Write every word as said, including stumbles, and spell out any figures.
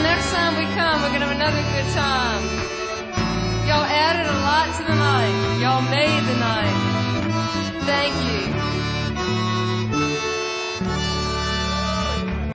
next time we come, we're going to have another good time. Y'all added a lot to the night. Y'all made the night. Thank you.